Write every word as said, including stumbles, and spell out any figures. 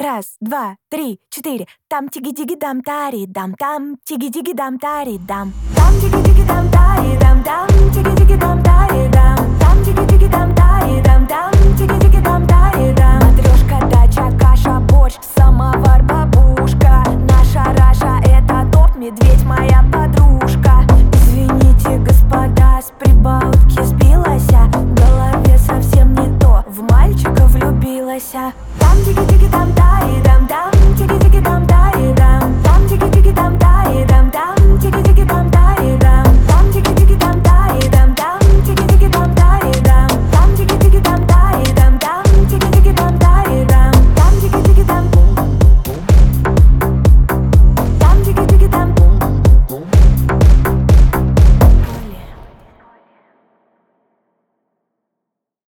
Раз, два, три, четыре. Там тиги-диги-дам, тари-дам, там тиги-диги-дам, тари-дам. Там тиги-диги-дам, тари-дам, там тиги-диги-дам, тари-дам. Там тиги-диги-дам, тари-дам, там тиги-диги-дам, тари-дам. Матрешка, дача, каша, борщ, самовар, бабушка. Наша Раша — это топ, медведь моя подружка. Извините, господа, с прибаутки сбилася. В голове совсем не то, в мальчика влюбилась. Там тиги-диги-дам, тари-дам.